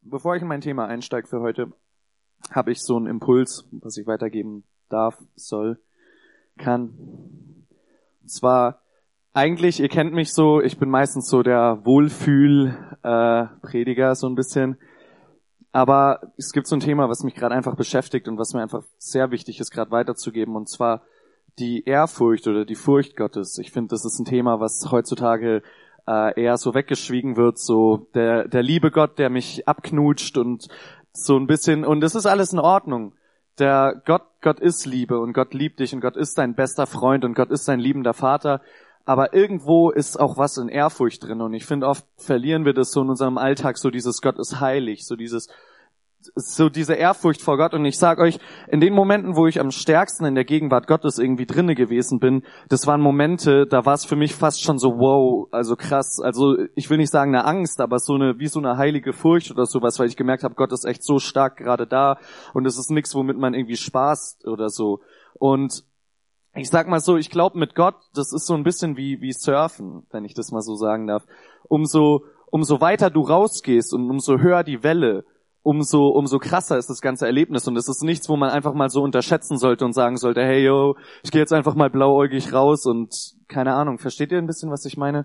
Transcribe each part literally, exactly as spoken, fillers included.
bevor ich in mein Thema einsteige für heute, habe ich so einen Impuls, was ich weitergeben darf, soll, kann. Und zwar, eigentlich, ihr kennt mich so, ich bin meistens so der Wohlfühl-Prediger, äh, so ein bisschen. Aber es gibt so ein Thema, was mich gerade einfach beschäftigt und was mir einfach sehr wichtig ist, gerade weiterzugeben, und zwar die Ehrfurcht oder die Furcht Gottes. Ich finde, das ist ein Thema, was heutzutage äh, eher so weggeschwiegen wird, so der der liebe Gott, der mich abknutscht und so ein bisschen, und das ist alles in Ordnung. Der Gott, Gott ist Liebe und Gott liebt dich und Gott ist dein bester Freund und Gott ist dein liebender Vater. Aber irgendwo ist auch was in Ehrfurcht drin, und ich finde, oft verlieren wir das so in unserem Alltag, so dieses Gott ist heilig, so dieses so diese Ehrfurcht vor Gott. Und ich sage euch, in den Momenten, wo ich am stärksten in der Gegenwart Gottes irgendwie drinne gewesen bin, das waren Momente, da war es für mich fast schon so wow, also krass, also ich will nicht sagen eine Angst, aber so eine wie so eine heilige Furcht oder sowas, weil ich gemerkt habe, Gott ist echt so stark gerade da und es ist nichts, womit man irgendwie spaßt oder so. Und ich sag mal so, ich glaube mit Gott, das ist so ein bisschen wie wie Surfen, wenn ich das mal so sagen darf. Umso umso weiter du rausgehst und umso höher die Welle, umso umso krasser ist das ganze Erlebnis, und es ist nichts, wo man einfach mal so unterschätzen sollte und sagen sollte, hey yo, ich gehe jetzt einfach mal blauäugig raus und keine Ahnung. Versteht ihr ein bisschen, was ich meine?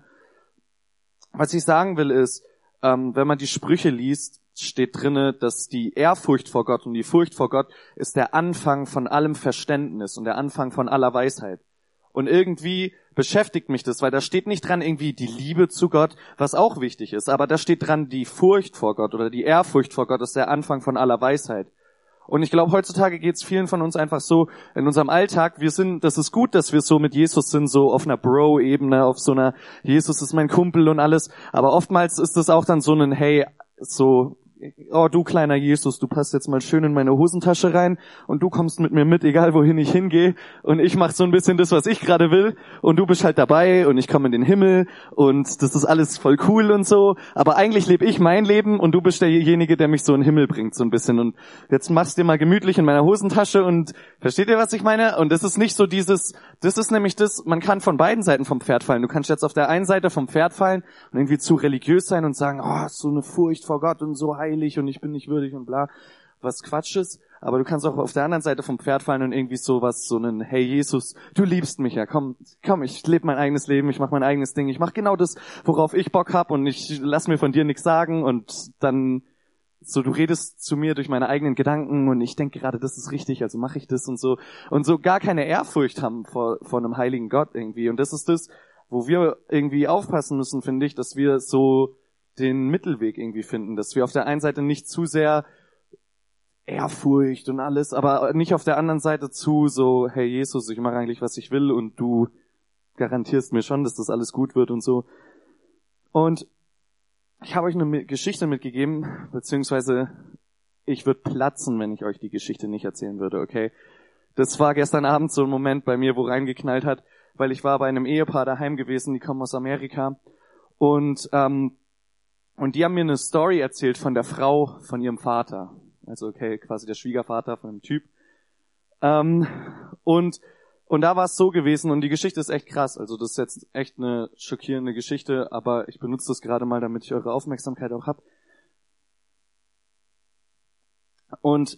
Was ich sagen will ist, ähm, wenn man die Sprüche liest, steht drinne, dass die Ehrfurcht vor Gott und die Furcht vor Gott ist der Anfang von allem Verständnis und der Anfang von aller Weisheit. Und irgendwie beschäftigt mich das, weil da steht nicht dran irgendwie die Liebe zu Gott, was auch wichtig ist, aber da steht dran die Furcht vor Gott oder die Ehrfurcht vor Gott ist der Anfang von aller Weisheit. Und ich glaube, heutzutage geht es vielen von uns einfach so in unserem Alltag, wir sind, das ist gut, dass wir so mit Jesus sind, so auf einer Bro-Ebene, auf so einer Jesus ist mein Kumpel und alles, aber oftmals ist das auch dann so ein hey, so oh du kleiner Jesus, du passt jetzt mal schön in meine Hosentasche rein und du kommst mit mir mit, egal wohin ich hingehe, und ich mache so ein bisschen das, was ich gerade will, und du bist halt dabei und ich komme in den Himmel und das ist alles voll cool und so, aber eigentlich lebe ich mein Leben und du bist derjenige, der mich so in den Himmel bringt, so ein bisschen, und jetzt machst du dir mal gemütlich in meiner Hosentasche, und versteht ihr, was ich meine? Und das ist nicht so dieses, das ist nämlich das, man kann von beiden Seiten vom Pferd fallen. Du kannst jetzt auf der einen Seite vom Pferd fallen und irgendwie zu religiös sein und sagen, oh, so eine Furcht vor Gott und so heilig und ich bin nicht würdig und bla, was Quatsch ist. Aber du kannst auch auf der anderen Seite vom Pferd fallen und irgendwie sowas, so einen, hey Jesus, du liebst mich ja, komm, komm, ich lebe mein eigenes Leben, ich mache mein eigenes Ding, ich mache genau das, worauf ich Bock hab, und ich lass mir von dir nichts sagen, und dann so, du redest zu mir durch meine eigenen Gedanken und ich denke gerade, das ist richtig, also mache ich das und so. Und so gar keine Ehrfurcht haben vor, vor einem heiligen Gott irgendwie. Und das ist das, wo wir irgendwie aufpassen müssen, finde ich, dass wir so den Mittelweg irgendwie finden, dass wir auf der einen Seite nicht zu sehr Ehrfurcht und alles, aber nicht auf der anderen Seite zu so, hey Jesus, ich mache eigentlich, was ich will und du garantierst mir schon, dass das alles gut wird und so. Und ich habe euch eine Geschichte mitgegeben, beziehungsweise ich würde platzen, wenn ich euch die Geschichte nicht erzählen würde, okay? Das war gestern Abend so ein Moment bei mir, wo reingeknallt hat, weil ich war bei einem Ehepaar daheim gewesen, die kommen aus Amerika, und ähm, und die haben mir eine Story erzählt von der Frau von ihrem Vater. Also okay, quasi der Schwiegervater von einem Typ. Ähm, und und da war es so gewesen, und die Geschichte ist echt krass. Also das ist jetzt echt eine schockierende Geschichte, aber ich benutze das gerade mal, damit ich eure Aufmerksamkeit auch hab. Und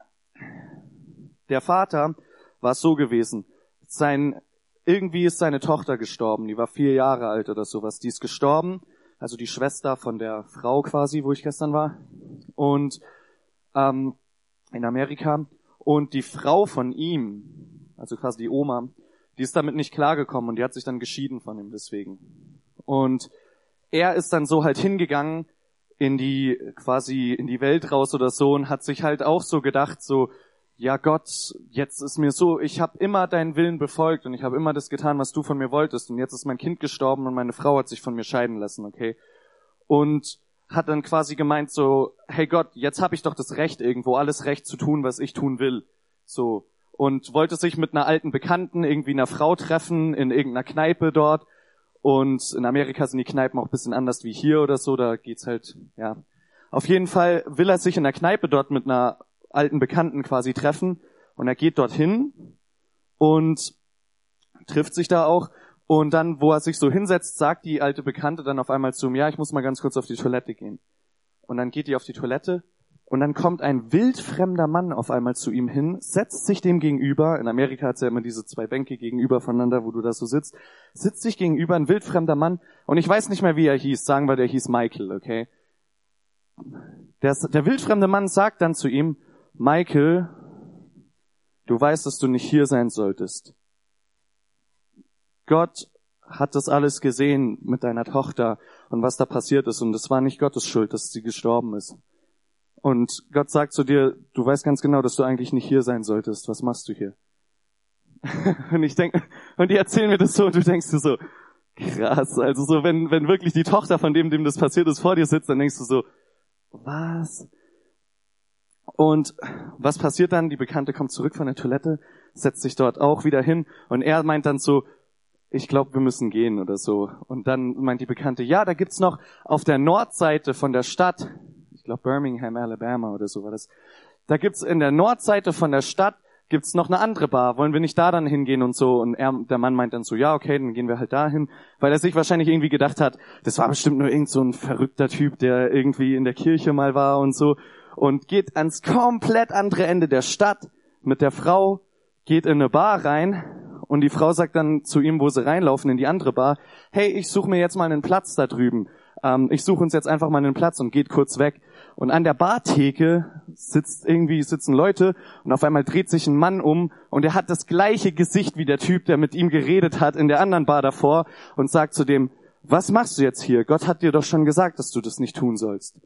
der Vater war es so gewesen. Sein irgendwie ist seine Tochter gestorben. Die war vier Jahre alt oder sowas. Die ist gestorben. Also die Schwester von der Frau quasi, wo ich gestern war, und ähm, in Amerika. Und die Frau von ihm, also quasi die Oma, die ist damit nicht klargekommen und die hat sich dann geschieden von ihm deswegen. Und er ist dann so halt hingegangen in die quasi in die Welt raus oder so und hat sich halt auch so gedacht, so, ja Gott, jetzt ist mir so, ich habe immer deinen Willen befolgt und ich habe immer das getan, was du von mir wolltest, und jetzt ist mein Kind gestorben und meine Frau hat sich von mir scheiden lassen, okay? Und hat dann quasi gemeint so, hey Gott, jetzt habe ich doch das Recht irgendwo, alles Recht zu tun, was ich tun will. So. Und wollte sich mit einer alten Bekannten, irgendwie einer Frau treffen, in irgendeiner Kneipe dort. Und in Amerika sind die Kneipen auch ein bisschen anders wie hier oder so, da geht's halt, ja. Auf jeden Fall will er sich in der Kneipe dort mit einer alten Bekannten quasi treffen, und er geht dorthin und trifft sich da auch, und dann, wo er sich so hinsetzt, sagt die alte Bekannte dann auf einmal zu ihm, ja, ich muss mal ganz kurz auf die Toilette gehen. und dann geht die auf die Toilette und dann kommt ein wildfremder Mann auf einmal zu ihm hin, setzt sich dem gegenüber, in Amerika hat es ja immer diese zwei Bänke gegenüber voneinander, wo du da so sitzt, sitzt sich gegenüber ein wildfremder Mann und ich weiß nicht mehr, wie er hieß, sagen wir, der hieß Michael, okay? Der, der wildfremde Mann sagt dann zu ihm, Michael, du weißt, dass du nicht hier sein solltest. Gott hat das alles gesehen mit deiner Tochter und was da passiert ist und es war nicht Gottes Schuld, dass sie gestorben ist. Und Gott sagt zu dir, du weißt ganz genau, dass du eigentlich nicht hier sein solltest. Was machst du hier? Und ich denke, und die erzählen mir das so und du denkst dir so, krass. Also so, wenn, wenn wirklich die Tochter von dem, dem das passiert ist, vor dir sitzt, dann denkst du so, was? Und was passiert dann? Die Bekannte kommt zurück von der Toilette, setzt sich dort auch wieder hin und er meint dann so, ich glaube, wir müssen gehen oder so. Und dann meint die Bekannte, ja, da gibt's noch auf der Nordseite von der Stadt, ich glaube Birmingham, Alabama oder so war das, da gibt's in der Nordseite von der Stadt gibt's noch eine andere Bar. Wollen wir nicht da dann hingehen und so? Und er, der Mann meint dann so, ja, okay, dann gehen wir halt dahin, weil er sich wahrscheinlich irgendwie gedacht hat, das war bestimmt nur irgend so ein verrückter Typ, der irgendwie in der Kirche mal war und so. Und geht ans komplett andere Ende der Stadt mit der Frau, geht in eine Bar rein und die Frau sagt dann zu ihm, wo sie reinlaufen, in die andere Bar, hey, ich suche mir jetzt mal einen Platz da drüben. Ähm, ich suche uns jetzt einfach mal einen Platz und geht kurz weg. Und an der Bartheke sitzt irgendwie sitzen Leute und auf einmal dreht sich ein Mann um und er hat das gleiche Gesicht wie der Typ, der mit ihm geredet hat in der anderen Bar davor und sagt zu dem, was machst du jetzt hier? Gott hat dir doch schon gesagt, dass du das nicht tun sollst.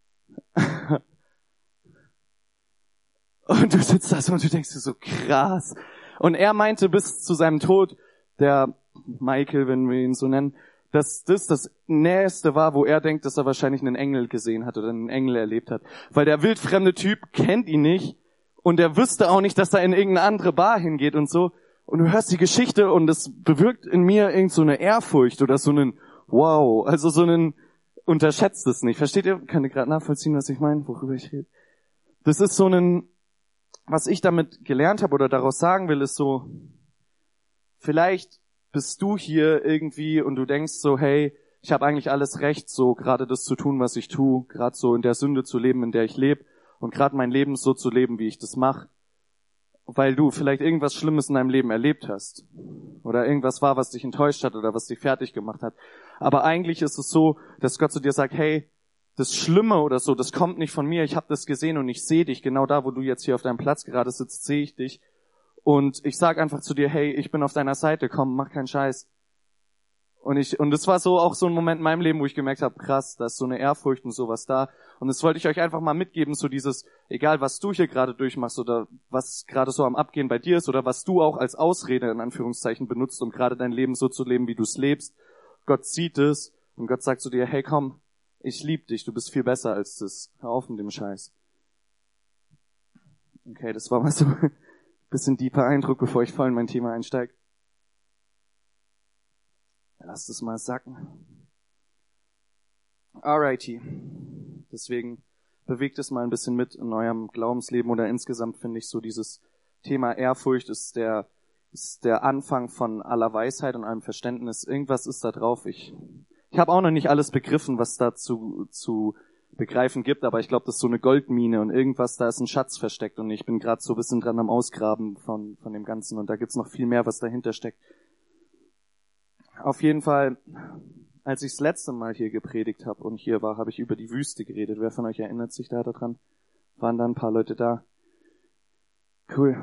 Und du sitzt da so und du denkst dir so, krass. Und er meinte bis zu seinem Tod, der Michael, wenn wir ihn so nennen, dass das das Nächste war, wo er denkt, dass er wahrscheinlich einen Engel gesehen hat oder einen Engel erlebt hat. Weil der wildfremde Typ kennt ihn nicht und er wüsste auch nicht, dass er in irgendeine andere Bar hingeht und so. Und du hörst die Geschichte und es bewirkt in mir irgend so eine Ehrfurcht oder so einen Wow, also so einen unterschätzt es nicht. Versteht ihr? Könnt ihr gerade nachvollziehen, was ich meine, worüber ich rede? Das ist so ein, was ich damit gelernt habe oder daraus sagen will, ist so, vielleicht bist du hier irgendwie und du denkst so, hey, ich habe eigentlich alles recht, so gerade das zu tun, was ich tue, gerade so in der Sünde zu leben, in der ich lebe und gerade mein Leben so zu leben, wie ich das mache, weil du vielleicht irgendwas Schlimmes in deinem Leben erlebt hast oder irgendwas war, was dich enttäuscht hat oder was dich fertig gemacht hat. Aber eigentlich ist es so, dass Gott zu dir sagt, hey, das Schlimme oder so, das kommt nicht von mir, ich habe das gesehen und ich sehe dich, genau da, wo du jetzt hier auf deinem Platz gerade sitzt, sehe ich dich. Und ich sag einfach zu dir, hey, ich bin auf deiner Seite, komm, mach keinen Scheiß. Und ich und das war so auch so ein Moment in meinem Leben, wo ich gemerkt habe, krass, da ist so eine Ehrfurcht und sowas da. Und das wollte ich euch einfach mal mitgeben, so dieses, egal was du hier gerade durchmachst oder was gerade so am Abgehen bei dir ist oder was du auch als Ausrede in Anführungszeichen benutzt, um gerade dein Leben so zu leben, wie du es lebst. Gott sieht es und Gott sagt zu dir, hey, komm, ich lieb dich, du bist viel besser als das. Hör auf mit dem Scheiß. Okay, das war mal so ein bisschen deeper Eindruck, bevor ich voll in mein Thema einsteige. Lasst es mal sacken. Alrighty. Deswegen bewegt es mal ein bisschen mit in eurem Glaubensleben oder insgesamt finde ich so dieses Thema Ehrfurcht ist der, ist der Anfang von aller Weisheit und allem Verständnis. Irgendwas ist da drauf. Ich, ich habe auch noch nicht alles begriffen, was da zu, zu begreifen gibt, aber ich glaube, das ist so eine Goldmine und irgendwas, da ist ein Schatz versteckt und ich bin gerade so ein bisschen dran am Ausgraben von, von dem Ganzen und da gibt's noch viel mehr, was dahinter steckt. Auf jeden Fall, als ich das letzte Mal hier gepredigt habe und hier war, habe ich über die Wüste geredet. Wer von euch erinnert sich da daran? Waren da ein paar Leute da? Cool.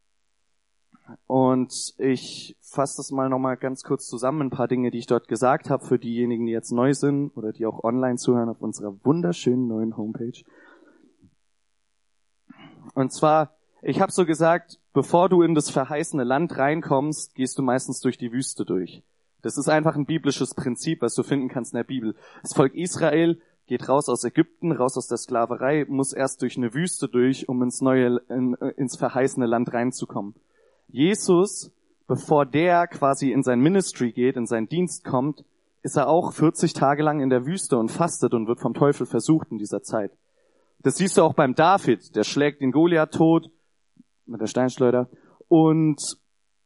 Und ich fasse das mal nochmal ganz kurz zusammen, ein paar Dinge, die ich dort gesagt habe, für diejenigen, die jetzt neu sind oder die auch online zuhören auf unserer wunderschönen neuen Homepage. Und zwar, ich habe so gesagt, bevor du in das verheißene Land reinkommst, gehst du meistens durch die Wüste durch. Das ist einfach ein biblisches Prinzip, was du finden kannst in der Bibel. Das Volk Israel geht raus aus Ägypten, raus aus der Sklaverei, muss erst durch eine Wüste durch, um ins neue, in, ins verheißene Land reinzukommen. Jesus, bevor der quasi in sein Ministry geht, in seinen Dienst kommt, ist er auch vierzig Tage lang in der Wüste und fastet und wird vom Teufel versucht in dieser Zeit. Das siehst du auch beim David, der schlägt den Goliath tot mit der Steinschleuder und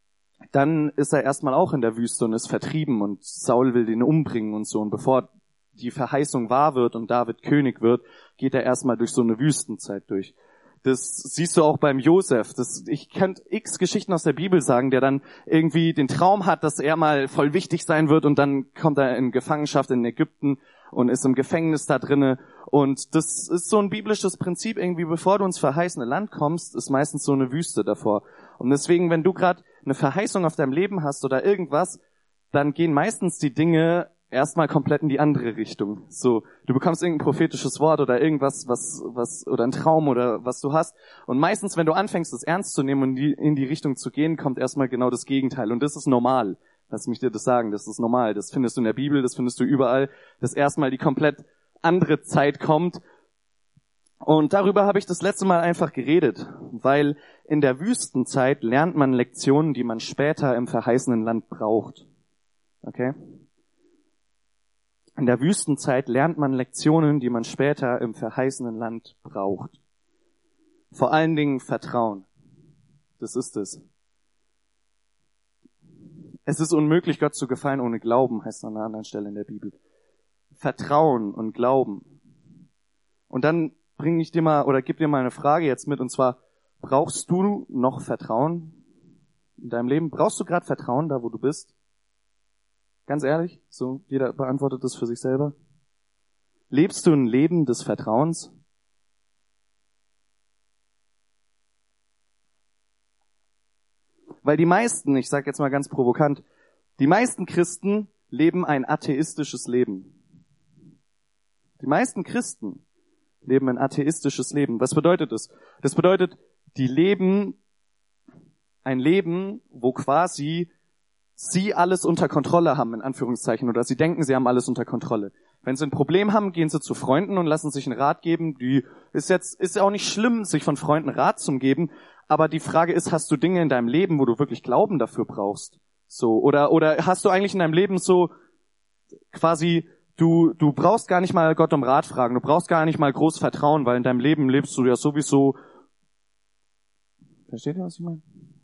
dann ist er erstmal auch in der Wüste und ist vertrieben und Saul will den umbringen und so. Und bevor die Verheißung wahr wird und David König wird, geht er erstmal durch so eine Wüstenzeit durch. Das siehst du auch beim Josef. Das, ich könnte x Geschichten aus der Bibel sagen, der dann irgendwie den Traum hat, dass er mal voll wichtig sein wird und dann kommt er in Gefangenschaft in Ägypten und ist im Gefängnis da drinne. Und das ist so ein biblisches Prinzip irgendwie, bevor du ins verheißene Land kommst, ist meistens so eine Wüste davor. Und deswegen, wenn du gerade eine Verheißung auf deinem Leben hast oder irgendwas, dann gehen meistens die Dinge erstmal komplett in die andere Richtung. So, du bekommst irgendein prophetisches Wort oder irgendwas, was, was, oder ein Traum oder was du hast. Und meistens, wenn du anfängst, das ernst zu nehmen und die, in die Richtung zu gehen, kommt erstmal genau das Gegenteil. Und das ist normal. Lass mich dir das sagen. Das ist normal. Das findest du in der Bibel, das findest du überall, dass erstmal die komplett andere Zeit kommt. Und darüber habe ich das letzte Mal einfach geredet, weil in der Wüstenzeit lernt man Lektionen, die man später im verheißenen Land braucht. Okay? In der Wüstenzeit lernt man Lektionen, die man später im verheißenen Land braucht. Vor allen Dingen Vertrauen. Das ist es. Es ist unmöglich, Gott zu gefallen ohne Glauben, heißt es an einer anderen Stelle in der Bibel. Vertrauen und Glauben. Und dann bringe ich dir mal oder gib dir mal eine Frage jetzt mit, und zwar, brauchst du noch Vertrauen in deinem Leben? Brauchst du gerade Vertrauen da, wo du bist? Ganz ehrlich, so jeder beantwortet das für sich selber. Lebst du ein Leben des Vertrauens? Weil die meisten, ich sage jetzt mal ganz provokant, die meisten Christen leben ein atheistisches Leben. Die meisten Christen leben ein atheistisches Leben. Was bedeutet das? Das bedeutet, die leben ein Leben, wo quasi sie alles unter Kontrolle haben, in Anführungszeichen, oder sie denken, sie haben alles unter Kontrolle. Wenn sie ein Problem haben, gehen sie zu Freunden und lassen sich einen Rat geben. Die ist jetzt, ist ja auch nicht schlimm, sich von Freunden Rat zu geben, aber die Frage ist, hast du Dinge in deinem Leben, wo du wirklich Glauben dafür brauchst? So, oder, oder hast du eigentlich in deinem Leben so quasi, du, du brauchst gar nicht mal Gott um Rat fragen, du brauchst gar nicht mal groß Vertrauen, weil in deinem Leben lebst du ja sowieso. Versteht ihr, was ich meine?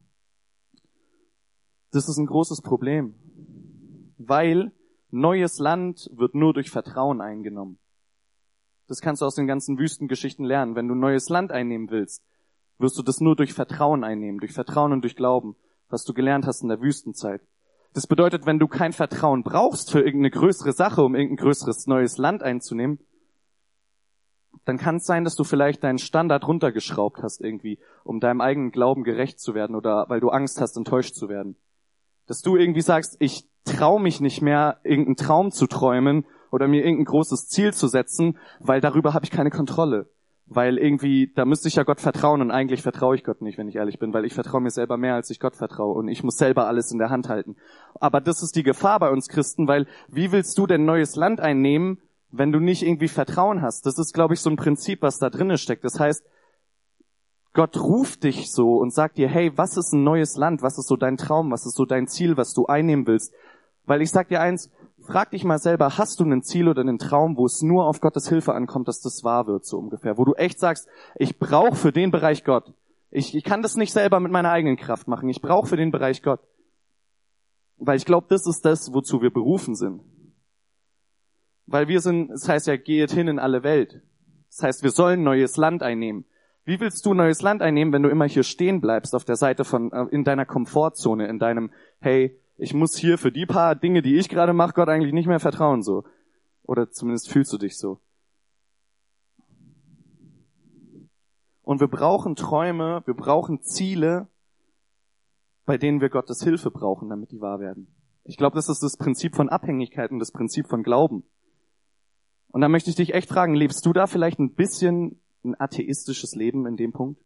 Das ist ein großes Problem, weil neues Land wird nur durch Vertrauen eingenommen. Das kannst du aus den ganzen Wüstengeschichten lernen. Wenn du neues Land einnehmen willst, wirst du das nur durch Vertrauen einnehmen, durch Vertrauen und durch Glauben, was du gelernt hast in der Wüstenzeit. Das bedeutet, wenn du kein Vertrauen brauchst für irgendeine größere Sache, um irgendein größeres neues Land einzunehmen, dann kann es sein, dass du vielleicht deinen Standard runtergeschraubt hast irgendwie, um deinem eigenen Glauben gerecht zu werden oder weil du Angst hast, enttäuscht zu werden. Dass du irgendwie sagst, ich traue mich nicht mehr, irgendeinen Traum zu träumen oder mir irgendein großes Ziel zu setzen, weil darüber habe ich keine Kontrolle. Weil irgendwie, da müsste ich ja Gott vertrauen und eigentlich vertraue ich Gott nicht, wenn ich ehrlich bin, weil ich vertraue mir selber mehr, als ich Gott vertraue und ich muss selber alles in der Hand halten. Aber das ist die Gefahr bei uns Christen, weil wie willst du denn neues Land einnehmen, wenn du nicht irgendwie Vertrauen hast? Das ist, glaube ich, so ein Prinzip, was da drinne steckt. Das heißt, Gott ruft dich so und sagt dir, hey, was ist ein neues Land? Was ist so dein Traum? Was ist so dein Ziel, was du einnehmen willst? Weil ich sag dir eins, frag dich mal selber, hast du ein Ziel oder einen Traum, wo es nur auf Gottes Hilfe ankommt, dass das wahr wird, so ungefähr? Wo du echt sagst, ich brauche für den Bereich Gott. Ich, ich kann das nicht selber mit meiner eigenen Kraft machen. Ich brauche für den Bereich Gott. Weil ich glaube, das ist das, wozu wir berufen sind. Weil wir sind, es heißt ja, geht hin in alle Welt. Das heißt, wir sollen neues Land einnehmen. Wie willst du neues Land einnehmen, wenn du immer hier stehen bleibst auf der Seite von, in deiner Komfortzone, in deinem, hey, ich muss hier für die paar Dinge, die ich gerade mache, Gott eigentlich nicht mehr vertrauen, so. Oder zumindest fühlst du dich so. Und wir brauchen Träume, wir brauchen Ziele, bei denen wir Gottes Hilfe brauchen, damit die wahr werden. Ich glaube, das ist das Prinzip von Abhängigkeit und das Prinzip von Glauben. Und da möchte ich dich echt fragen, lebst du da vielleicht ein bisschen ein atheistisches Leben in dem Punkt?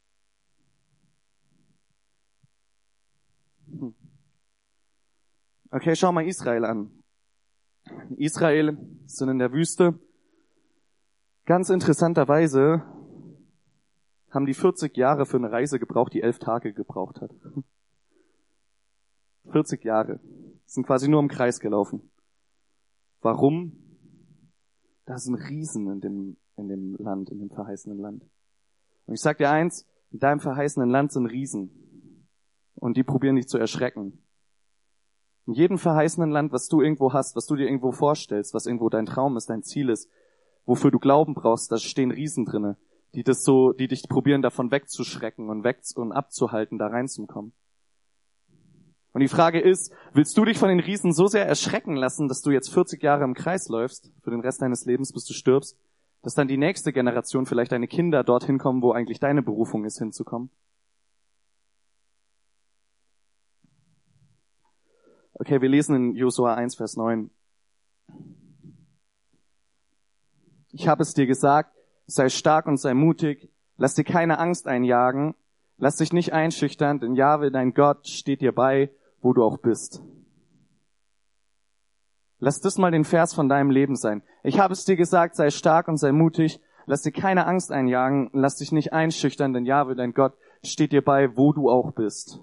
Hm. Okay, schau mal Israel an. Israel sind in der Wüste. Ganz interessanterweise haben die vierzig Jahre für eine Reise gebraucht, die elf Tage gebraucht hat. vierzig Jahre. Sind quasi nur im Kreis gelaufen. Warum? Da sind Riesen in dem, in dem Land, in dem verheißenen Land. Und ich sag dir eins, in deinem verheißenen Land sind Riesen. Und die probieren dich zu erschrecken. In jedem verheißenen Land, was du irgendwo hast, was du dir irgendwo vorstellst, was irgendwo dein Traum ist, dein Ziel ist, wofür du Glauben brauchst, da stehen Riesen drinne, die das so, die dich probieren, davon wegzuschrecken und weg und abzuhalten, da reinzukommen. Und die Frage ist, willst du dich von den Riesen so sehr erschrecken lassen, dass du jetzt vierzig Jahre im Kreis läufst, für den Rest deines Lebens, bis du stirbst, dass dann die nächste Generation, vielleicht deine Kinder, dorthin kommen, wo eigentlich deine Berufung ist, hinzukommen? Okay, wir lesen in Josua eins, Vers neun. Ich habe es dir gesagt, sei stark und sei mutig, lass dir keine Angst einjagen, lass dich nicht einschüchtern, denn Jahwe, dein Gott, steht dir bei, wo du auch bist. Lass das mal den Vers von deinem Leben sein. Ich habe es dir gesagt, sei stark und sei mutig, lass dir keine Angst einjagen, lass dich nicht einschüchtern, denn Jahwe, dein Gott, steht dir bei, wo du auch bist.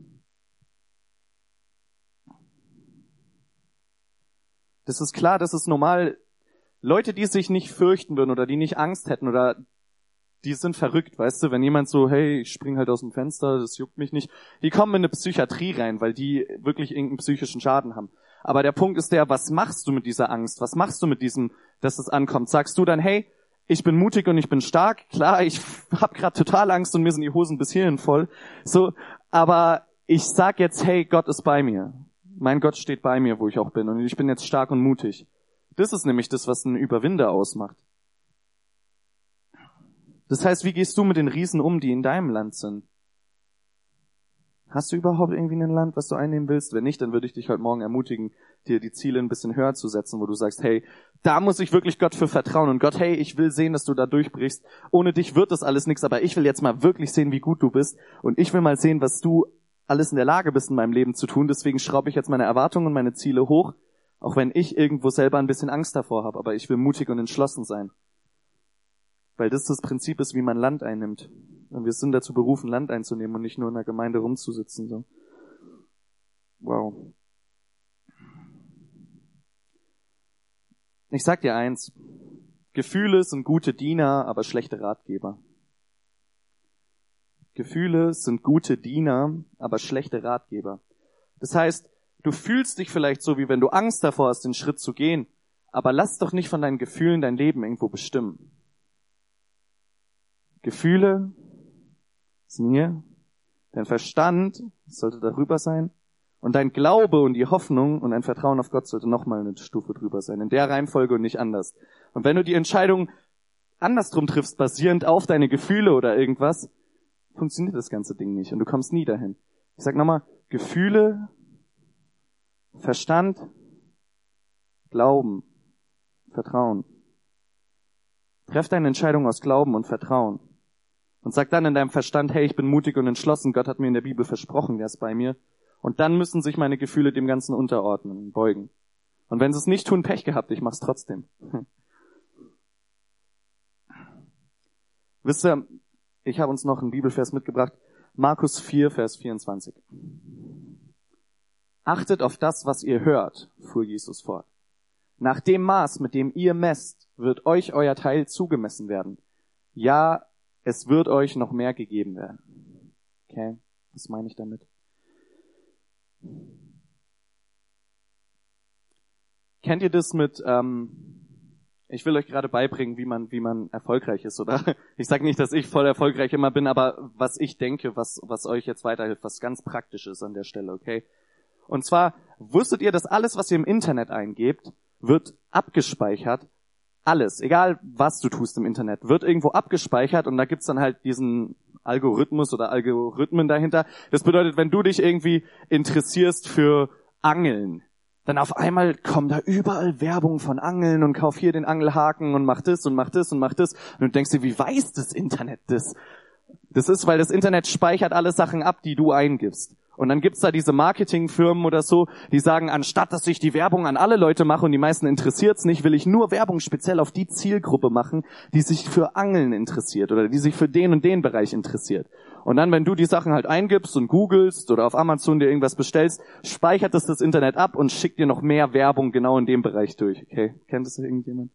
Das ist klar, das ist normal. Leute, die sich nicht fürchten würden oder die nicht Angst hätten oder die sind verrückt, weißt du, wenn jemand so, hey, ich spring halt aus dem Fenster, das juckt mich nicht, die kommen in eine Psychiatrie rein, weil die wirklich irgendeinen psychischen Schaden haben. Aber der Punkt ist der, was machst du mit dieser Angst? Was machst du mit diesem, dass es ankommt? Sagst du dann, hey, ich bin mutig und ich bin stark? Klar, ich habe gerade total Angst und mir sind die Hosen bis hierhin voll. So, aber ich sag jetzt, hey, Gott ist bei mir. Mein Gott steht bei mir, wo ich auch bin und ich bin jetzt stark und mutig. Das ist nämlich das, was einen Überwinder ausmacht. Das heißt, wie gehst du mit den Riesen um, die in deinem Land sind? Hast du überhaupt irgendwie ein Land, was du einnehmen willst? Wenn nicht, dann würde ich dich heute Morgen ermutigen, dir die Ziele ein bisschen höher zu setzen, wo du sagst, hey, da muss ich wirklich Gott für vertrauen. Und Gott, hey, ich will sehen, dass du da durchbrichst. Ohne dich wird das alles nichts, aber ich will jetzt mal wirklich sehen, wie gut du bist. Und ich will mal sehen, was du alles in der Lage bist, in meinem Leben zu tun. Deswegen schraube ich jetzt meine Erwartungen und meine Ziele hoch, auch wenn ich irgendwo selber ein bisschen Angst davor habe. Aber ich will mutig und entschlossen sein. Weil das das Prinzip ist, wie man Land einnimmt. Und wir sind dazu berufen, Land einzunehmen und nicht nur in der Gemeinde rumzusitzen. So. Wow. Ich sag dir eins. Gefühle sind gute Diener, aber schlechte Ratgeber. Gefühle sind gute Diener, aber schlechte Ratgeber. Das heißt, du fühlst dich vielleicht so, wie wenn du Angst davor hast, den Schritt zu gehen, aber lass doch nicht von deinen Gefühlen dein Leben irgendwo bestimmen. Gefühle sind hier, dein Verstand sollte darüber sein und dein Glaube und die Hoffnung und ein Vertrauen auf Gott sollte nochmal eine Stufe drüber sein, in der Reihenfolge und nicht anders. Und wenn du die Entscheidung andersrum triffst, basierend auf deine Gefühle oder irgendwas, funktioniert das ganze Ding nicht und du kommst nie dahin. Ich sag nochmal, Gefühle, Verstand, Glauben, Vertrauen. Treff deine Entscheidung aus Glauben und Vertrauen. Und sag dann in deinem Verstand, hey, ich bin mutig und entschlossen, Gott hat mir in der Bibel versprochen, der ist bei mir. Und dann müssen sich meine Gefühle dem Ganzen unterordnen, beugen. Und wenn sie es nicht tun, Pech gehabt, ich mach's trotzdem. Wisst ihr, ich habe uns noch einen Bibelvers mitgebracht, Markus vier, Vers vierundzwanzig. Achtet auf das, was ihr hört, fuhr Jesus fort. Nach dem Maß, mit dem ihr messt, wird euch euer Teil zugemessen werden. Ja, es wird euch noch mehr gegeben werden. Okay, was meine ich damit? Kennt ihr das mit, ähm, ich will euch gerade beibringen, wie man wie man erfolgreich ist, oder? Ich sage nicht, dass ich voll erfolgreich immer bin, aber was ich denke, was was euch jetzt weiterhilft, was ganz praktisch ist an der Stelle, okay? Und zwar, wusstet ihr, dass alles, was ihr im Internet eingebt, wird abgespeichert? Alles, egal was du tust im Internet, wird irgendwo abgespeichert und da gibt's dann halt diesen Algorithmus oder Algorithmen dahinter. Das bedeutet, wenn du dich irgendwie interessierst für Angeln, dann auf einmal kommen da überall Werbung von Angeln und kauf hier den Angelhaken und mach das und mach das und mach das. Und du denkst dir, wie weiß das Internet das? Das ist, weil das Internet speichert alle Sachen ab, die du eingibst. Und dann gibt's da diese Marketingfirmen oder so, die sagen, anstatt dass ich die Werbung an alle Leute mache und die meisten interessiert's nicht, will ich nur Werbung speziell auf die Zielgruppe machen, die sich für Angeln interessiert oder die sich für den und den Bereich interessiert. Und dann, wenn du die Sachen halt eingibst und googelst oder auf Amazon dir irgendwas bestellst, speichert das das Internet ab und schickt dir noch mehr Werbung genau in dem Bereich durch. Okay, kennt das irgendjemand?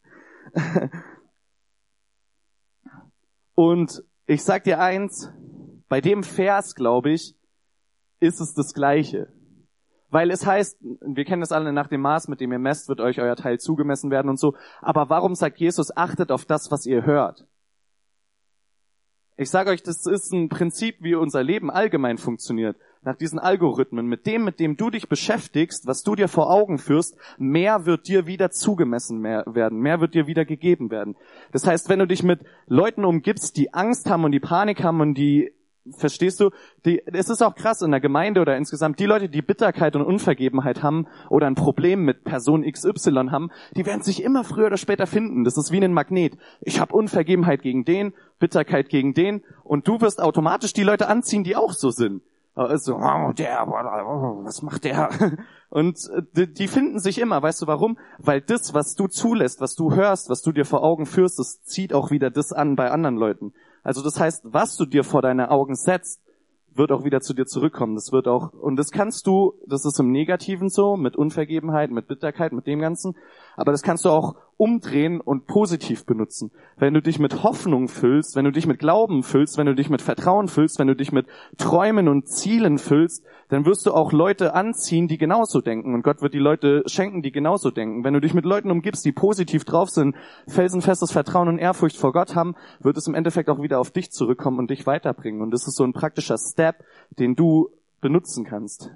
Und ich sag dir eins, bei dem Vers, glaube ich, ist es das Gleiche. Weil es heißt, wir kennen das alle, nach dem Maß, mit dem ihr messt, wird euch euer Teil zugemessen werden und so. Aber warum sagt Jesus, achtet auf das, was ihr hört? Ich sage euch, das ist ein Prinzip, wie unser Leben allgemein funktioniert. Nach diesen Algorithmen, mit dem, mit dem du dich beschäftigst, was du dir vor Augen führst, mehr wird dir wieder zugemessen mehr werden, mehr wird dir wieder gegeben werden. Das heißt, wenn du dich mit Leuten umgibst, die Angst haben und die Panik haben und die, verstehst du, die, es ist auch krass in der Gemeinde oder insgesamt, die Leute, die Bitterkeit und Unvergebenheit haben oder ein Problem mit Person X Y haben, die werden sich immer früher oder später finden. Das ist wie ein Magnet. Ich habe Unvergebenheit gegen den, Bitterkeit gegen den und du wirst automatisch die Leute anziehen, die auch so sind. Also, oh, der, was macht der? Und die finden sich immer, weißt du warum? Weil das, was du zulässt, was du hörst, was du dir vor Augen führst, das zieht auch wieder das an bei anderen Leuten. Also das heißt, was du dir vor deine Augen setzt, wird auch wieder zu dir zurückkommen. Das wird auch, und das kannst du, das ist im Negativen so, mit Unvergebenheit, mit Bitterkeit, mit dem Ganzen, aber das kannst du auch umdrehen und positiv benutzen. Wenn du dich mit Hoffnung füllst, wenn du dich mit Glauben füllst, wenn du dich mit Vertrauen füllst, wenn du dich mit Träumen und Zielen füllst, dann wirst du auch Leute anziehen, die genauso denken. Und Gott wird die Leute schenken, die genauso denken. Wenn du dich mit Leuten umgibst, die positiv drauf sind, felsenfestes Vertrauen und Ehrfurcht vor Gott haben, wird es im Endeffekt auch wieder auf dich zurückkommen und dich weiterbringen. Und das ist so ein praktischer Step, den du benutzen kannst.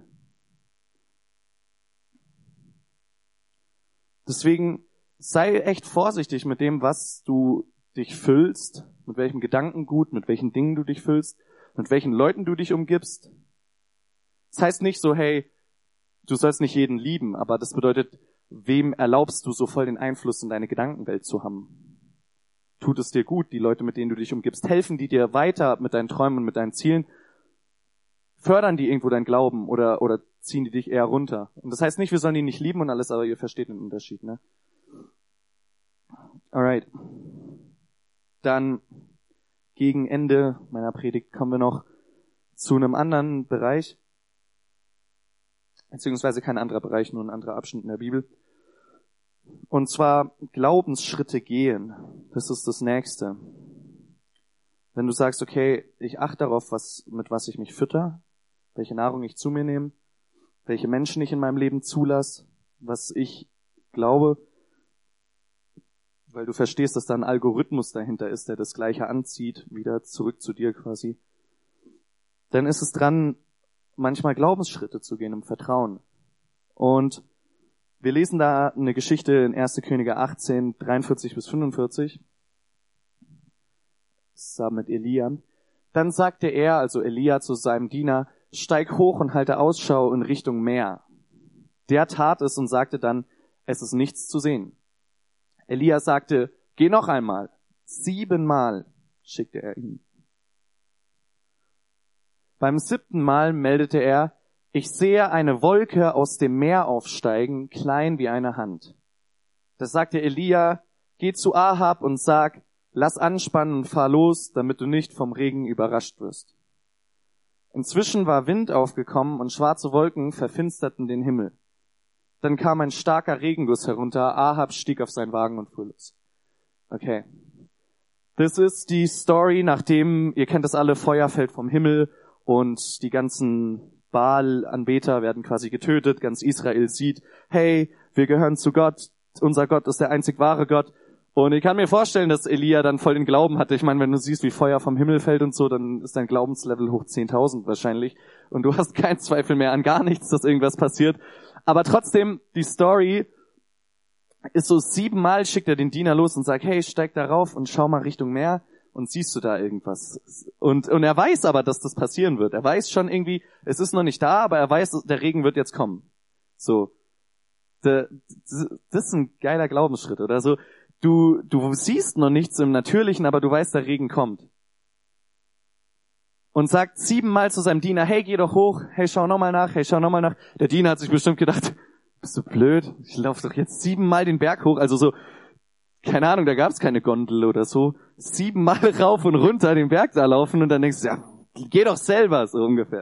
Deswegen sei echt vorsichtig mit dem, was du dich füllst, mit welchem Gedankengut, mit welchen Dingen du dich füllst, mit welchen Leuten du dich umgibst. Das heißt nicht so, hey, du sollst nicht jeden lieben, aber das bedeutet, wem erlaubst du so voll den Einfluss in deine Gedankenwelt zu haben? Tut es dir gut, die Leute, mit denen du dich umgibst, helfen die dir weiter mit deinen Träumen und mit deinen Zielen? Fördern die irgendwo deinen Glauben oder oder ziehen die dich eher runter? Und das heißt nicht, wir sollen die nicht lieben und alles, aber ihr versteht den Unterschied, ne? Alright. Dann gegen Ende meiner Predigt kommen wir noch zu einem anderen Bereich, beziehungsweise kein anderer Bereich, nur ein anderer Abschnitt in der Bibel. Und zwar Glaubensschritte gehen. Das ist das Nächste. Wenn du sagst, okay, ich achte darauf, was, mit was ich mich fütter, welche Nahrung ich zu mir nehme, welche Menschen ich in meinem Leben zulasse, was ich glaube, weil du verstehst, dass da ein Algorithmus dahinter ist, der das Gleiche anzieht, wieder zurück zu dir quasi, dann ist es dran, manchmal Glaubensschritte zu gehen im Vertrauen. Und wir lesen da eine Geschichte in erster Könige achtzehn, dreiundvierzig bis fünfundvierzig. Das ist mit Elia. Dann sagte er, also Elia zu seinem Diener, steig hoch und halte Ausschau in Richtung Meer. Der tat es und sagte dann, es ist nichts zu sehen. Elia sagte, geh noch einmal. Siebenmal schickte er ihn. Beim siebten Mal meldete er, ich sehe eine Wolke aus dem Meer aufsteigen, klein wie eine Hand. Da sagte Elia, geh zu Ahab und sag, lass anspannen und fahr los, damit du nicht vom Regen überrascht wirst. Inzwischen war Wind aufgekommen und schwarze Wolken verfinsterten den Himmel. Dann kam ein starker Regenguss herunter, Ahab stieg auf seinen Wagen und fuhr los. Okay. Das ist die Story, nachdem, ihr kennt das alle, Feuer fällt vom Himmel und die ganzen Baal-Anbeter werden quasi getötet. Ganz Israel sieht, hey, wir gehören zu Gott, unser Gott ist der einzig wahre Gott. Und ich kann mir vorstellen, dass Elia dann voll den Glauben hatte. Ich meine, wenn du siehst, wie Feuer vom Himmel fällt und so, dann ist dein Glaubenslevel hoch zehntausend wahrscheinlich. Und du hast keinen Zweifel mehr an gar nichts, dass irgendwas passiert. Aber trotzdem, die Story ist so, siebenmal schickt er den Diener los und sagt, hey, steig da rauf und schau mal Richtung Meer und siehst du da irgendwas. Und, und er weiß aber, dass das passieren wird. Er weiß schon irgendwie, es ist noch nicht da, aber er weiß, der Regen wird jetzt kommen. So. Das ist ein geiler Glaubensschritt, oder so. Du, du siehst noch nichts im Natürlichen, aber du weißt, der Regen kommt. Und sagt siebenmal zu seinem Diener, hey, geh doch hoch, hey, schau nochmal nach, hey, schau nochmal nach. Der Diener hat sich bestimmt gedacht, bist du blöd? Ich laufe doch jetzt siebenmal den Berg hoch. Also so, keine Ahnung, da gab es keine Gondel oder so. Siebenmal rauf und runter den Berg da laufen und dann denkst du, ja, geh doch selber, so ungefähr.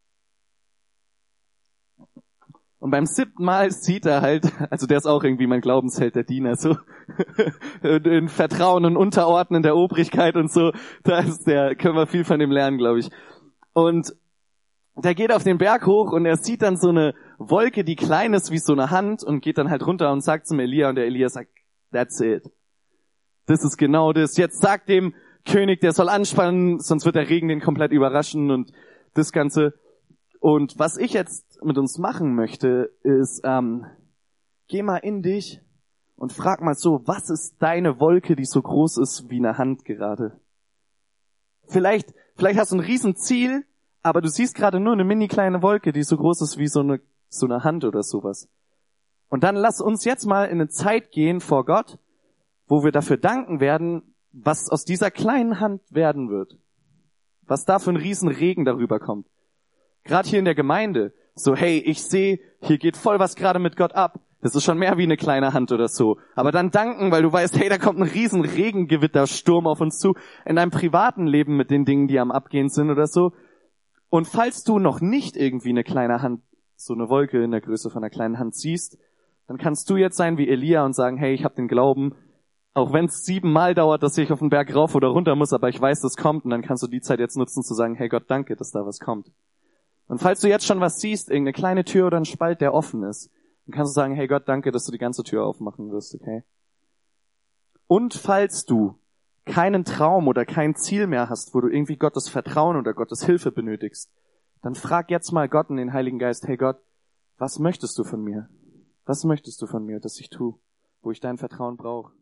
Und beim siebten Mal sieht er halt, also der ist auch irgendwie mein Glaubensheld, der Diener, so in Vertrauen und Unterordnen der Obrigkeit und so, da ist der, können wir viel von dem lernen, glaube ich. Und der geht auf den Berg hoch und er sieht dann so eine Wolke, die klein ist wie so eine Hand und geht dann halt runter und sagt zum Elia und der Elia sagt, that's it. Das ist genau das. Jetzt sagt dem König, der soll anspannen, sonst wird der Regen den komplett überraschen und das Ganze. Und was ich jetzt mit uns machen möchte, ist, ähm, geh mal in dich und frag mal so, was ist deine Wolke, die so groß ist wie eine Hand gerade? Vielleicht, vielleicht hast du ein Riesenziel, aber du siehst gerade nur eine mini kleine Wolke, die so groß ist wie so eine, so eine Hand oder sowas. Und dann lass uns jetzt mal in eine Zeit gehen vor Gott, wo wir dafür danken werden, was aus dieser kleinen Hand werden wird. Was da für ein Riesenregen darüber kommt. Gerade hier in der Gemeinde, so hey, ich sehe, hier geht voll was gerade mit Gott ab. Das ist schon mehr wie eine kleine Hand oder so. Aber dann danken, weil du weißt, hey, da kommt ein riesen Regengewittersturm auf uns zu. In deinem privaten Leben mit den Dingen, die am Abgehen sind oder so. Und falls du noch nicht irgendwie eine kleine Hand, so eine Wolke in der Größe von einer kleinen Hand siehst, dann kannst du jetzt sein wie Elia und sagen, hey, ich habe den Glauben, auch wenn es siebenmal dauert, dass ich auf den Berg rauf oder runter muss, aber ich weiß, das kommt. Und dann kannst du die Zeit jetzt nutzen, zu sagen, hey Gott, danke, dass da was kommt. Und falls du jetzt schon was siehst, irgendeine kleine Tür oder ein Spalt, der offen ist, dann kannst du sagen, hey Gott, danke, dass du die ganze Tür aufmachen wirst, okay? Und falls du keinen Traum oder kein Ziel mehr hast, wo du irgendwie Gottes Vertrauen oder Gottes Hilfe benötigst, dann frag jetzt mal Gott und den Heiligen Geist, hey Gott, was möchtest du von mir? Was möchtest du von mir, dass ich tue, wo ich dein Vertrauen brauche?